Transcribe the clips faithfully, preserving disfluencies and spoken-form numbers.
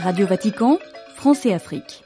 Radio Vatican, France et Afrique.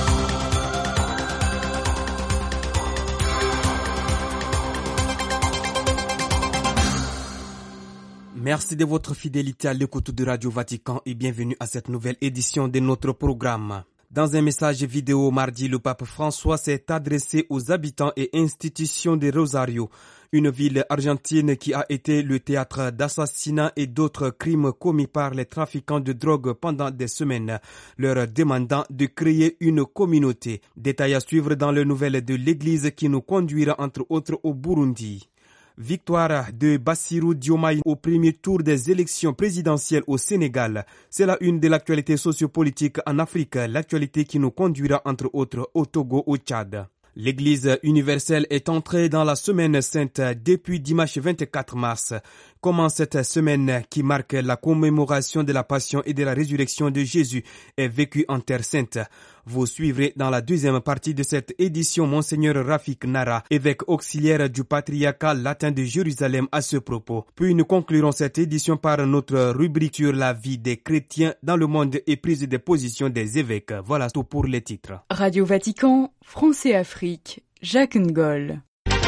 Merci de votre fidélité à l'écoute de Radio Vatican et bienvenue à cette nouvelle édition de notre programme. Dans un message vidéo mardi, le pape François s'est adressé aux habitants et institutions de Rosario, une ville argentine qui a été le théâtre d'assassinats et d'autres crimes commis par les trafiquants de drogue pendant des semaines, leur demandant de créer une communauté. Détail à suivre dans les nouvelles de l'Église qui nous conduira entre autres au Burundi. Victoire de Bassirou Diomaye au premier tour des élections présidentielles au Sénégal. C'est la une de l'actualité sociopolitique en Afrique, l'actualité qui nous conduira entre autres au Togo, au Tchad. L'Église universelle est entrée dans la semaine sainte depuis dimanche vingt-quatre mars. Comment cette semaine qui marque la commémoration de la passion et de la résurrection de Jésus est vécue en Terre Sainte? Vous suivrez dans la deuxième partie de cette édition Monseigneur Rafik Nara, évêque auxiliaire du patriarcat latin de Jérusalem à ce propos. Puis nous conclurons cette édition par notre rubrique sur la vie des chrétiens dans le monde et prise de position des évêques. Voilà tout pour les titres. Radio Vatican, France et Afrique, Jacques Ngol.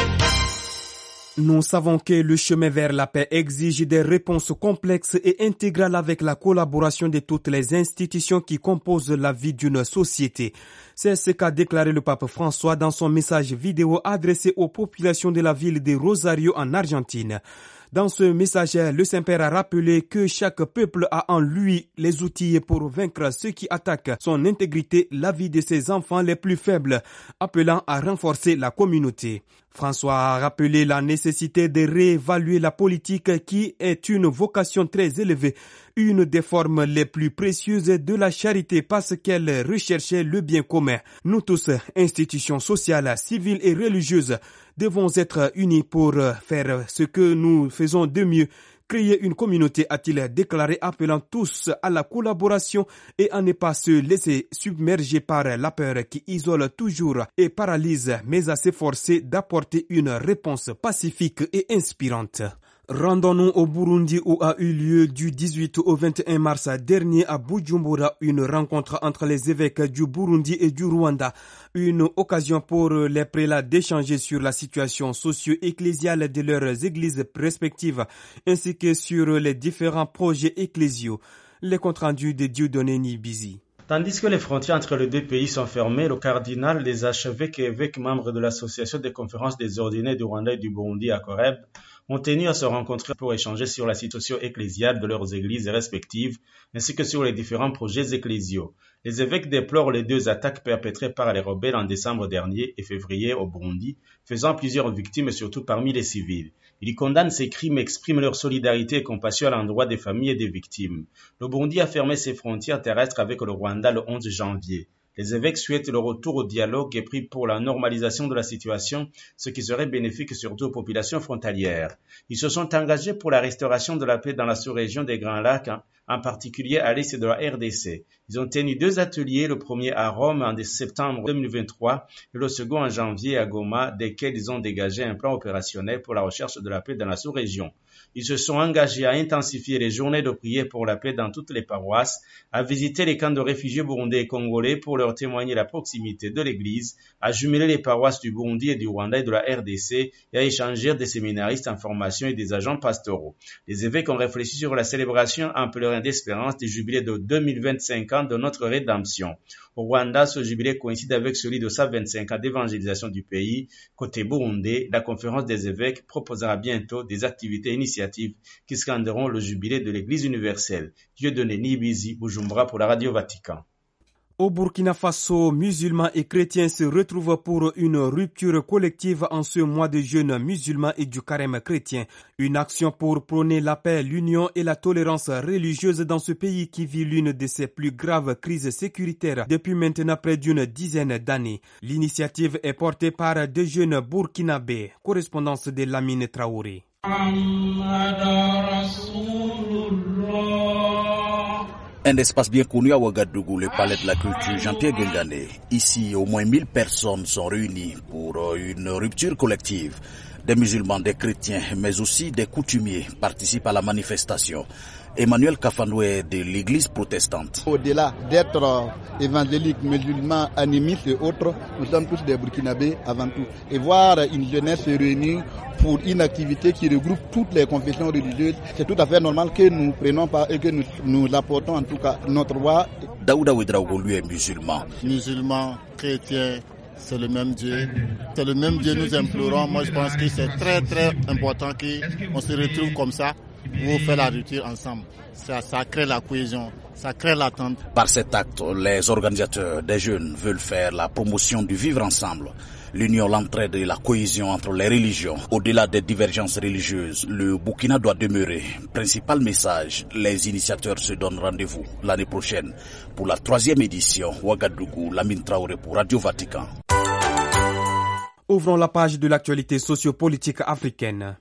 Nous savons que le chemin vers la paix exige des réponses complexes et intégrales avec la collaboration de toutes les institutions qui composent la vie d'une société. C'est ce qu'a déclaré le pape François dans son message vidéo adressé aux populations de la ville de Rosario en Argentine. Dans ce message, le Saint-Père a rappelé que chaque peuple a en lui les outils pour vaincre ceux qui attaquent son intégrité, la vie de ses enfants les plus faibles, appelant à renforcer la communauté. François a rappelé la nécessité de réévaluer la politique qui est une vocation très élevée, une des formes les plus précieuses de la charité parce qu'elle recherchait le bien commun. Nous tous, institutions sociales, civiles et religieuses, devons être unis pour faire ce que nous faisons de mieux, créer une communauté, a-t-il déclaré, appelant tous à la collaboration et à ne pas se laisser submerger par la peur qui isole toujours et paralyse, mais à s'efforcer d'apporter une réponse pacifique et inspirante. Rendons-nous au Burundi où a eu lieu du dix-huit au vingt et un mars dernier à Bujumbura une rencontre entre les évêques du Burundi et du Rwanda. Une occasion pour les prélats d'échanger sur la situation socio-ecclésiale de leurs églises respectives ainsi que sur les différents projets ecclésiaux. Les comptes rendus de Dieudonné Nibizi. Tandis que les frontières entre les deux pays sont fermées, le cardinal, les archevêques et évêques membres de l'association des conférences des ordinaires du Rwanda et du Burundi à Koreb ont tenu à se rencontrer pour échanger sur la situation ecclésiale de leurs églises respectives ainsi que sur les différents projets ecclésiaux. Les évêques déplorent les deux attaques perpétrées par les rebelles en décembre dernier et février au Burundi, faisant plusieurs victimes surtout parmi les civils. Ils condamnent ces crimes et expriment leur solidarité et compassion à l'endroit des familles et des victimes. Le Burundi a fermé ses frontières terrestres avec le Rwanda le onze janvier. Les évêques souhaitent le retour au dialogue et prient pour la normalisation de la situation, ce qui serait bénéfique surtout aux populations frontalières. Ils se sont engagés pour la restauration de la paix dans la sous-région des Grands Lacs, en particulier à l'est de la R D C. Ils ont tenu deux ateliers, le premier à Rome en septembre deux mille vingt-trois et le second en janvier à Goma, desquels ils ont dégagé un plan opérationnel pour la recherche de la paix dans la sous-région. Ils se sont engagés à intensifier les journées de prière pour la paix dans toutes les paroisses, à visiter les camps de réfugiés burundais et congolais pour leur témoigner la proximité de l'Église, à jumeler les paroisses du Burundi et du Rwanda et de la R D C et à échanger des séminaristes en formation et des agents pastoraux. Les évêques ont réfléchi sur la célébration en pèlerin d'espérance du jubilé de deux mille vingt-cinq ans de notre rédemption. Au Rwanda, ce jubilé coïncide avec celui de cent vingt-cinq ans d'évangélisation du pays. Côté burundais, la conférence des évêques proposera bientôt des activités et initiatives qui scanderont le jubilé de l'Église universelle. Dieudonné Nibizi, Bujumbura pour la Radio Vatican. Au Burkina Faso, musulmans et chrétiens se retrouvent pour une rupture collective en ce mois de jeûne musulman et du carême chrétien. Une action pour prôner la paix, l'union et la tolérance religieuse dans ce pays qui vit l'une de ses plus graves crises sécuritaires depuis maintenant près d'une dizaine d'années. L'initiative est portée par deux jeunes burkinabés. Correspondance de Lamine Traoré. Un espace bien connu à Ouagadougou, le palais de la culture Jean-Pierre Guingané. Ici, au moins mille personnes sont réunies pour une rupture collective. Des musulmans, des chrétiens, mais aussi des coutumiers participent à la manifestation. Emmanuel Kafandoué de l'église protestante. Au-delà d'être évangéliques, musulmans, animistes et autres, nous sommes tous des Burkinabés avant tout. Et voir une jeunesse se réunir pour une activité qui regroupe toutes les confessions religieuses, c'est tout à fait normal que nous prenions part et que nous, nous apportons en tout cas notre voix. Daouda Ouedraogo, lui, est musulman. Musulmans, chrétiens, c'est le même Dieu. C'est le même Dieu, nous implorons. Moi, je pense que c'est très, très important qu'on se retrouve comme ça pour faire la rupture ensemble. Ça, ça crée la cohésion, ça crée l'attente. Par cet acte, les organisateurs des jeunes veulent faire la promotion du vivre ensemble. L'union, l'entraide et la cohésion entre les religions. Au-delà des divergences religieuses, le Burkina doit demeurer. Principal message, les initiateurs se donnent rendez-vous l'année prochaine pour la troisième édition. Ouagadougou, Lamine Traoré pour Radio Vatican. Ouvrons la page de l'actualité sociopolitique africaine.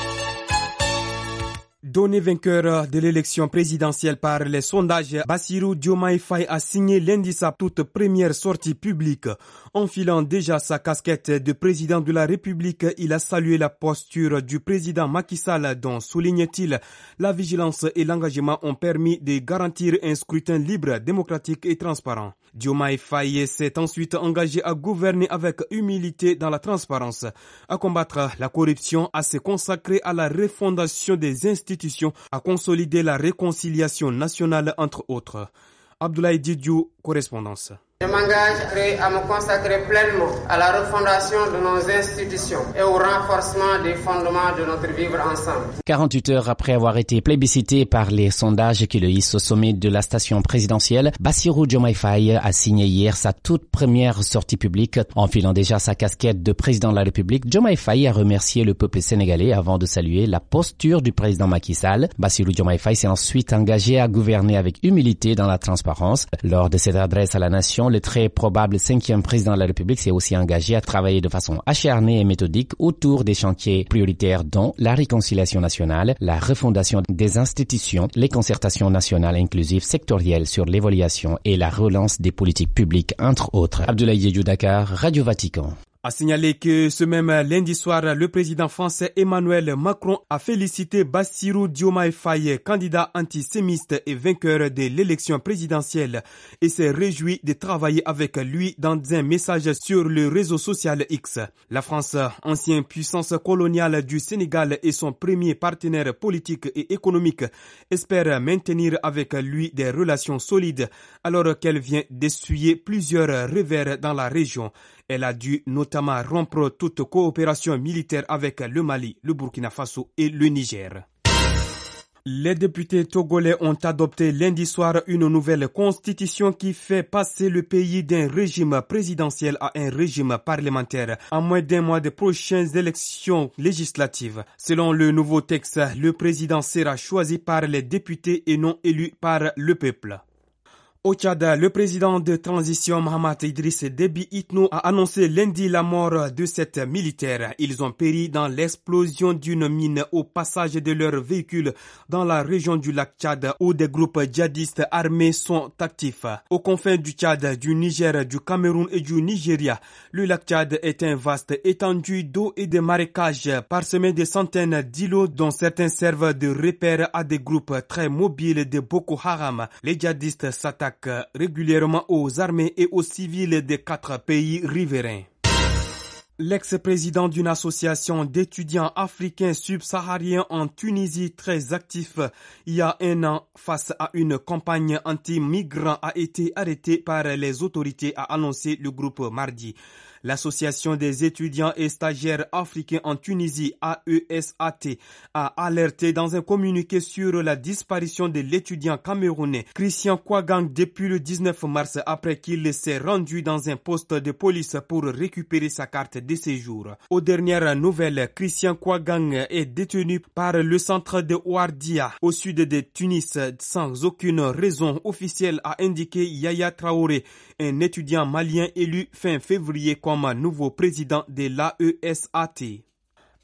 Donné vainqueur de l'élection présidentielle par les sondages, Bassirou Diomaye Faye a signé lundi sa toute première sortie publique. Enfilant déjà sa casquette de président de la République, il a salué la posture du président Macky Sall dont, souligne-t-il, la vigilance et l'engagement ont permis de garantir un scrutin libre, démocratique et transparent. Diomaye Faye s'est ensuite engagé à gouverner avec humilité dans la transparence, à combattre la corruption, à se consacrer à la refondation des institutions, à consolider la réconciliation nationale entre autres. Abdoulaye Didiou, correspondance. Je m'engage à me consacrer pleinement à la refondation de nos institutions et au renforcement des fondements de notre vivre ensemble. quarante-huit heures après avoir été plébiscité par les sondages qui le hissent au sommet de la station présidentielle, Bassirou Diomaye Faye a signé hier sa toute première sortie publique. Enfilant déjà sa casquette de président de la République, Diomaye Faye a remercié le peuple sénégalais avant de saluer la posture du président Macky Sall. Bassirou Diomaye Faye s'est ensuite engagé à gouverner avec humilité dans la transparence. Lors de cette adresse à la nation, le très probable cinquième président de la République s'est aussi engagé à travailler de façon acharnée et méthodique autour des chantiers prioritaires dont la réconciliation nationale, la refondation des institutions, les concertations nationales inclusives sectorielles sur l'évaluation et la relance des politiques publiques, entre autres. Abdoulaye Diédhiou, Dakar, Radio Vatican. A signaler que ce même lundi soir, le président français Emmanuel Macron a félicité Bassirou Diomaye Faye, candidat antisémiste et vainqueur de l'élection présidentielle, et s'est réjoui de travailler avec lui dans un message sur le réseau social X. La France, ancienne puissance coloniale du Sénégal et son premier partenaire politique et économique, espère maintenir avec lui des relations solides alors qu'elle vient d'essuyer plusieurs revers dans la région. Elle a dû notamment rompre toute coopération militaire avec le Mali, le Burkina Faso et le Niger. Les députés togolais ont adopté lundi soir une nouvelle constitution qui fait passer le pays d'un régime présidentiel à un régime parlementaire à moins d'un mois des prochaines élections législatives. Selon le nouveau texte, le président sera choisi par les députés et non élu par le peuple. Au Tchad, le président de transition Mahamat Idriss Déby Itno a annoncé lundi la mort de sept militaires. Ils ont péri dans l'explosion d'une mine au passage de leur véhicule dans la région du lac Tchad où des groupes djihadistes armés sont actifs. Aux confins du Tchad, du Niger, du Cameroun et du Nigeria, le lac Tchad est un vaste étendue d'eau et de marécages parsemé de centaines d'îlots dont certains servent de repères à des groupes très mobiles de Boko Haram. Les djihadistes s'attaquent régulièrement aux armées et aux civils des quatre pays riverains. L'ex-président d'une association d'étudiants africains subsahariens en Tunisie très actif il y a un an face à une campagne anti-migrants a été arrêté par les autorités, a annoncé le groupe mardi. L'Association des étudiants et stagiaires africains en Tunisie, A E S A T, a alerté dans un communiqué sur la disparition de l'étudiant camerounais Christian Kouagang depuis le dix-neuf mars après qu'il s'est rendu dans un poste de police pour récupérer sa carte de séjour. Aux dernières nouvelles, Christian Kouagang est détenu par le centre de Ouardia au sud de Tunis sans aucune raison officielle, a indiqué Yaya Traoré, un étudiant malien élu fin février comme nouveau président de l'A E S A T.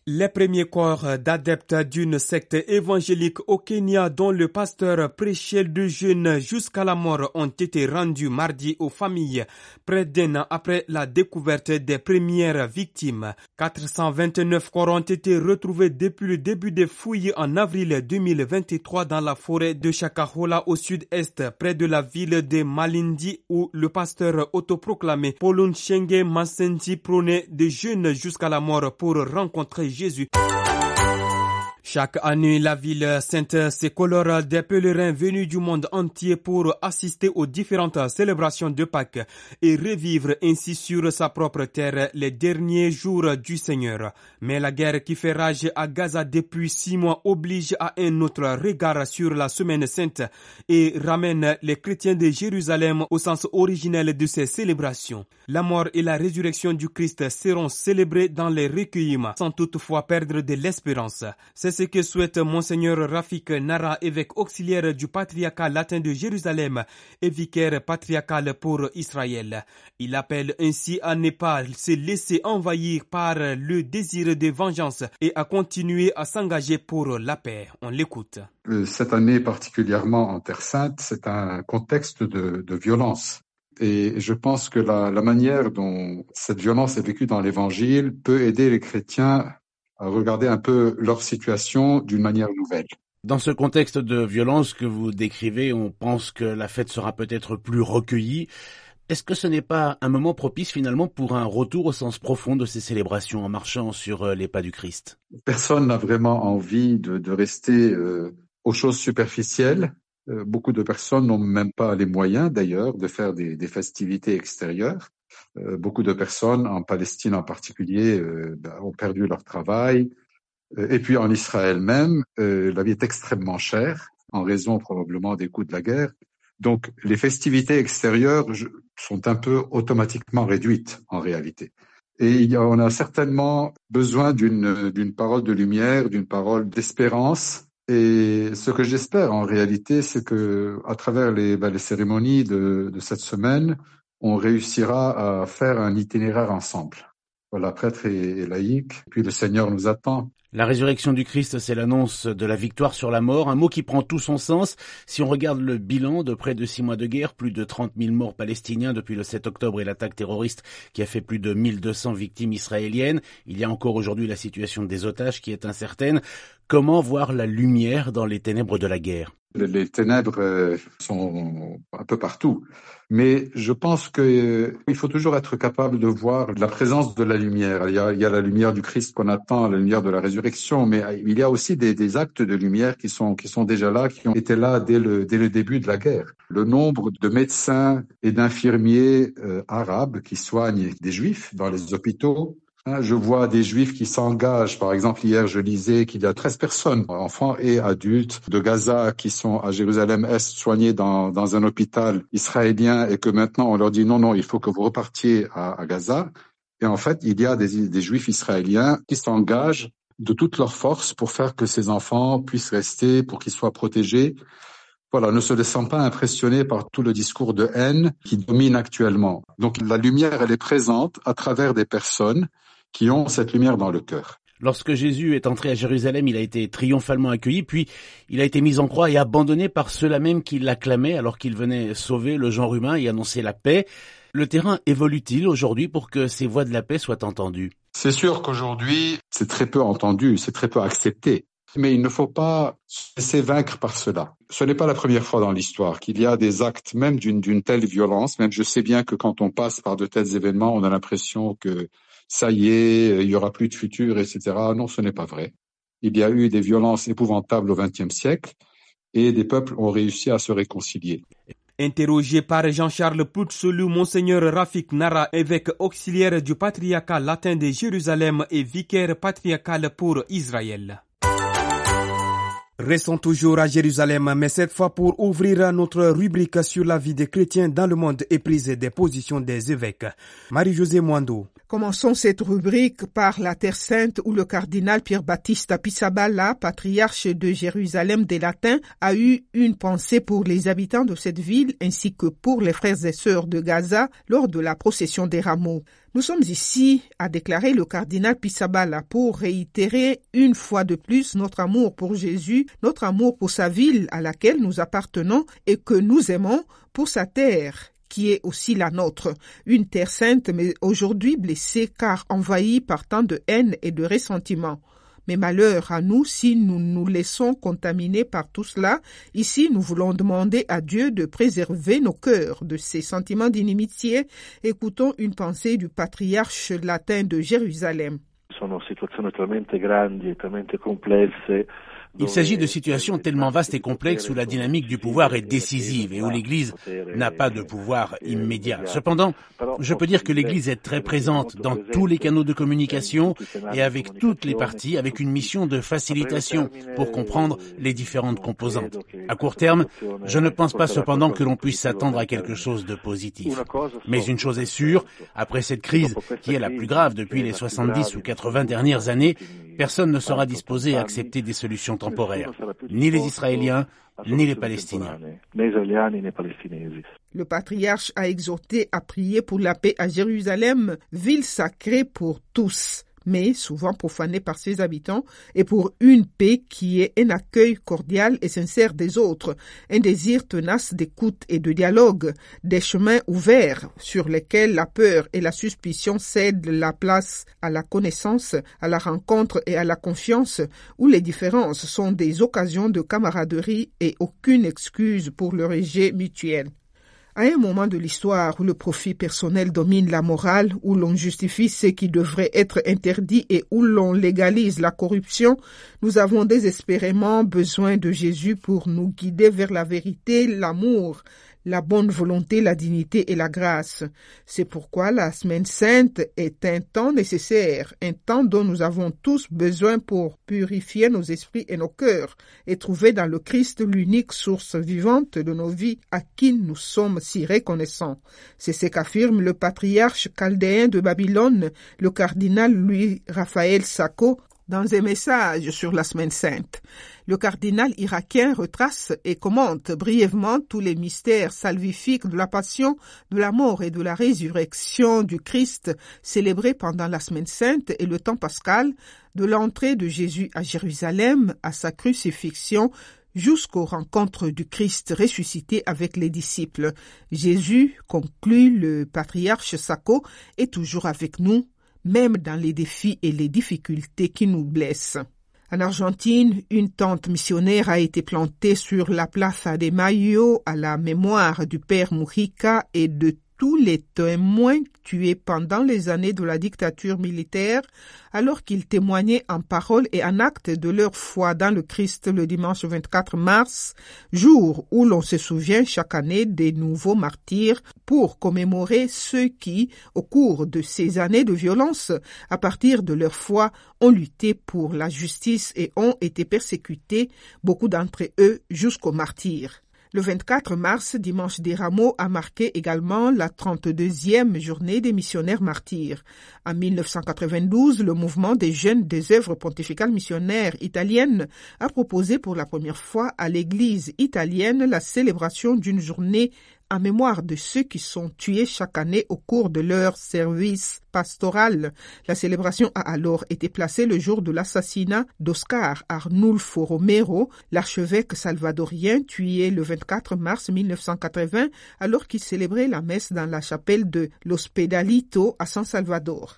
Les premiers corps d'adeptes d'une secte évangélique au Kenya dont le pasteur prêchait de jeûne jusqu'à la mort ont été rendus mardi aux familles, près d'un an après la découverte des premières victimes. quatre cent vingt-neuf corps ont été retrouvés depuis le début des fouilles en avril deux mille vingt-trois dans la forêt de Shakahola au sud-est, près de la ville de Malindi où le pasteur autoproclamé Paulun Shenge Masenji prônait de jeûne jusqu'à la mort pour rencontrer Jésus. Chaque année, la ville sainte se colore des pèlerins venus du monde entier pour assister aux différentes célébrations de Pâques et revivre ainsi sur sa propre terre les derniers jours du Seigneur. Mais la guerre qui fait rage à Gaza depuis six mois oblige à un autre regard sur la semaine sainte et ramène les chrétiens de Jérusalem au sens originel de ces célébrations. La mort et la résurrection du Christ seront célébrées dans les recueillements sans toutefois perdre de l'espérance. C'est ce que souhaite Monseigneur Rafik Nara, évêque auxiliaire du patriarcat latin de Jérusalem et vicaire patriarcal pour Israël. Il appelle ainsi à ne pas se laisser envahir par le désir de vengeance et à continuer à s'engager pour la paix. On l'écoute. Cette année particulièrement en Terre Sainte, c'est un contexte de, de violence. Et je pense que la, la manière dont cette violence est vécue dans l'Évangile peut aider les chrétiens à regarder un peu leur situation d'une manière nouvelle. Dans ce contexte de violence que vous décrivez, on pense que la fête sera peut-être plus recueillie. Est-ce que ce n'est pas un moment propice finalement pour un retour au sens profond de ces célébrations en marchant sur les pas du Christ? Personne n'a vraiment envie de, de rester euh, aux choses superficielles. Euh, beaucoup de personnes n'ont même pas les moyens d'ailleurs de faire des, des festivités extérieures. Euh, beaucoup de personnes, en Palestine en particulier, euh, ben, ont perdu leur travail. Euh, et puis en Israël même, euh, la vie est extrêmement chère, en raison probablement des coûts de la guerre. Donc les festivités extérieures je, sont un peu automatiquement réduites en réalité. Et il y a, on a certainement besoin d'une, d'une parole de lumière, d'une parole d'espérance. Et ce que j'espère en réalité, c'est que à travers les, ben, les cérémonies de, de cette semaine, on réussira à faire un itinéraire ensemble. Voilà, prêtre et, et laïc, puis le Seigneur nous attend. La résurrection du Christ, c'est l'annonce de la victoire sur la mort, un mot qui prend tout son sens. Si on regarde le bilan de près de six mois de guerre, plus de trente mille morts palestiniens depuis le sept octobre et l'attaque terroriste qui a fait plus de mille deux cents victimes israéliennes. Il y a encore aujourd'hui la situation des otages qui est incertaine. Comment voir la lumière dans les ténèbres de la guerre? Les ténèbres sont un peu partout, mais je pense que euh, il faut toujours être capable de voir la présence de la lumière. Il y a, il y a la lumière du Christ qu'on attend, la lumière de la résurrection, mais il y a aussi des, des actes de lumière qui sont qui sont déjà là, qui ont été là dès le dès le début de la guerre. Le nombre de médecins et d'infirmiers euh, arabes qui soignent des Juifs dans les hôpitaux. Je vois des Juifs qui s'engagent. Par exemple, hier, je lisais qu'il y a treize personnes, enfants et adultes, de Gaza qui sont à Jérusalem-Est soignés dans, dans un hôpital israélien et que maintenant on leur dit non, non, il faut que vous repartiez à, à Gaza. Et en fait, il y a des, des Juifs israéliens qui s'engagent de toute leur force pour faire que ces enfants puissent rester, pour qu'ils soient protégés. Voilà, ne se laissant pas impressionner par tout le discours de haine qui domine actuellement. Donc la lumière, elle est présente à travers des personnes qui ont cette lumière dans le cœur. Lorsque Jésus est entré à Jérusalem, il a été triomphalement accueilli, puis il a été mis en croix et abandonné par ceux-là même qui l'acclamaient alors qu'il venait sauver le genre humain et annoncer la paix. Le terrain évolue-t-il aujourd'hui pour que ces voix de la paix soient entendues? C'est sûr qu'aujourd'hui, c'est très peu entendu, c'est très peu accepté. Mais il ne faut pas se laisser vaincre par cela. Ce n'est pas la première fois dans l'histoire qu'il y a des actes même d'une, d'une telle violence. Même je sais bien que quand on passe par de tels événements, on a l'impression que ça y est, il y aura plus de futur, et cetera. Non, ce n'est pas vrai. Il y a eu des violences épouvantables au vingtième siècle et des peuples ont réussi à se réconcilier. Interrogé par Jean-Charles Poutsolu, Monseigneur Rafik Nara, évêque auxiliaire du patriarcat latin de Jérusalem et vicaire patriarcal pour Israël. Restons toujours à Jérusalem, mais cette fois pour ouvrir notre rubrique sur la vie des chrétiens dans le monde et prise des positions des évêques. Marie-Josée Mwando. Commençons cette rubrique par la Terre Sainte où le cardinal Pierre-Baptiste Pisabala, patriarche de Jérusalem des Latins, a eu une pensée pour les habitants de cette ville ainsi que pour les frères et sœurs de Gaza lors de la procession des rameaux. Nous sommes ici, a déclaré le cardinal Pisabala, pour réitérer une fois de plus notre amour pour Jésus, notre amour pour sa ville à laquelle nous appartenons et que nous aimons, pour sa terre, qui est aussi la nôtre, une terre sainte mais aujourd'hui blessée car envahie par tant de haine et de ressentiment. Mais malheur à nous si nous nous laissons contaminer par tout cela. Ici, nous voulons demander à Dieu de préserver nos cœurs de ces sentiments d'inimitié. Écoutons une pensée du patriarche latin de Jérusalem. Sono situazioni talmente grandi e talmente complesse. Il s'agit de situations tellement vastes et complexes où la dynamique du pouvoir est décisive et où l'Église n'a pas de pouvoir immédiat. Cependant, je peux dire que l'Église est très présente dans tous les canaux de communication et avec toutes les parties, avec une mission de facilitation pour comprendre les différentes composantes. À court terme, je ne pense pas cependant que l'on puisse s'attendre à quelque chose de positif. Mais une chose est sûre, après cette crise qui est la plus grave depuis les soixante-dix ou quatre-vingts dernières années, personne ne sera disposé à accepter des solutions temporaires, ni les Israéliens, ni les Palestiniens. Le patriarche a exhorté à prier pour la paix à Jérusalem, ville sacrée pour tous, mais souvent profanée par ses habitants, et pour une paix qui est un accueil cordial et sincère des autres, un désir tenace d'écoute et de dialogue, des chemins ouverts sur lesquels la peur et la suspicion cèdent la place à la connaissance, à la rencontre et à la confiance, où les différences sont des occasions de camaraderie et aucune excuse pour le rejet mutuel. À un moment de l'histoire où le profit personnel domine la morale, où l'on justifie ce qui devrait être interdit et où l'on légalise la corruption, nous avons désespérément besoin de Jésus pour nous guider vers la vérité, l'amour, la bonne volonté, la dignité et la grâce. C'est pourquoi la Semaine Sainte est un temps nécessaire, un temps dont nous avons tous besoin pour purifier nos esprits et nos cœurs et trouver dans le Christ l'unique source vivante de nos vies à qui nous sommes si reconnaissants. C'est ce qu'affirme le patriarche chaldéen de Babylone, le cardinal Louis-Raphaël Sako, dans un message sur la Semaine Sainte. Le cardinal irakien retrace et commente brièvement tous les mystères salvifiques de la passion, de la mort et de la résurrection du Christ célébrés pendant la Semaine Sainte et le temps pascal, de l'entrée de Jésus à Jérusalem, à sa crucifixion, jusqu'aux rencontres du Christ ressuscité avec les disciples. Jésus, conclut le patriarche Sako, est toujours avec nous, même dans les défis et les difficultés qui nous blessent. En Argentine, une tente missionnaire a été plantée sur la Plaza de Mayo à la mémoire du père Mujica et de tous les témoins tués pendant les années de la dictature militaire, alors qu'ils témoignaient en parole et en acte de leur foi dans le Christ le dimanche vingt-quatre mars, jour où l'on se souvient chaque année des nouveaux martyrs pour commémorer ceux qui, au cours de ces années de violence, à partir de leur foi, ont lutté pour la justice et ont été persécutés, beaucoup d'entre eux jusqu'au martyre. Le vingt-quatre mars, dimanche des Rameaux, a marqué également la trente-deuxième journée des missionnaires martyrs. En mille neuf cent quatre-vingt-douze, le mouvement des jeunes des œuvres pontificales missionnaires italiennes a proposé pour la première fois à l'Église italienne la célébration d'une journée en mémoire de ceux qui sont tués chaque année au cours de leur service pastoral. La célébration a alors été placée le jour de l'assassinat d'Oscar Arnulfo Romero, l'archevêque salvadorien tué le vingt-quatre mars mille neuf cent quatre-vingts alors qu'il célébrait la messe dans la chapelle de l'Hospedalito à San Salvador.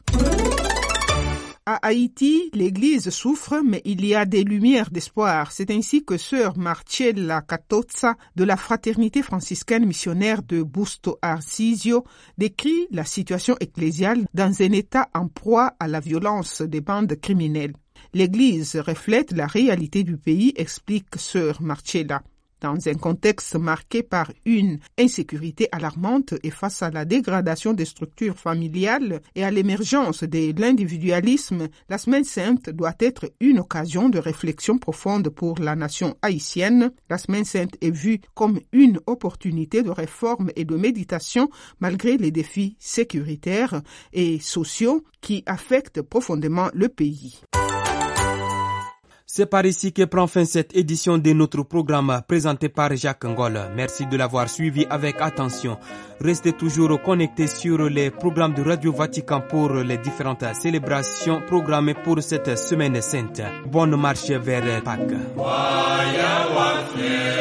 À Haïti, l'Église souffre, mais il y a des lumières d'espoir. C'est ainsi que sœur Marcella Catozza, de la Fraternité franciscaine missionnaire de Busto Arsizio, décrit la situation ecclésiale dans un état en proie à la violence des bandes criminelles. L'Église reflète la réalité du pays, explique sœur Marcella. Dans un contexte marqué par une insécurité alarmante et face à la dégradation des structures familiales et à l'émergence de l'individualisme, la Semaine Sainte doit être une occasion de réflexion profonde pour la nation haïtienne. La Semaine Sainte est vue comme une opportunité de réforme et de méditation malgré les défis sécuritaires et sociaux qui affectent profondément le pays. C'est par ici que prend fin cette édition de notre programme présenté par Jacques Ngol. Merci de l'avoir suivi avec attention. Restez toujours connectés sur les programmes de Radio Vatican pour les différentes célébrations programmées pour cette semaine sainte. Bonne marche vers Pâques.